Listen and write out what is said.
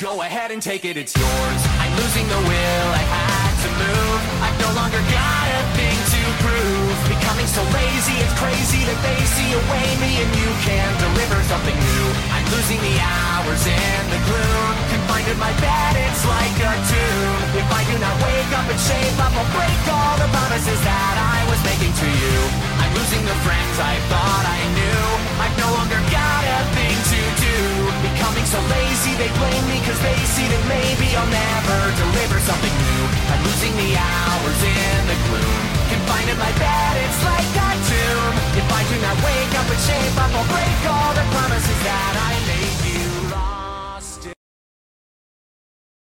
Go ahead and take it, it's yours. I'm losing the will, I had to move. I've no longer got a thing to prove. Becoming so lazy, it's crazy that they see a way me and you can deliver something new. I'm losing the hours in the gloom. Confined in my bed, it's like a tomb. If I do not wake up and shape up, I'll break all the promises that I was making to you. I'm losing the friends I thought I knew. I've no longer got a thing to do. Becoming so lazy, they blame me cause they see that maybe I'll never deliver something new. I'm losing the hours in the gloom. Confined in my bed, it's like a tomb. If I do not wake up and shape up, I'll break all the promises that I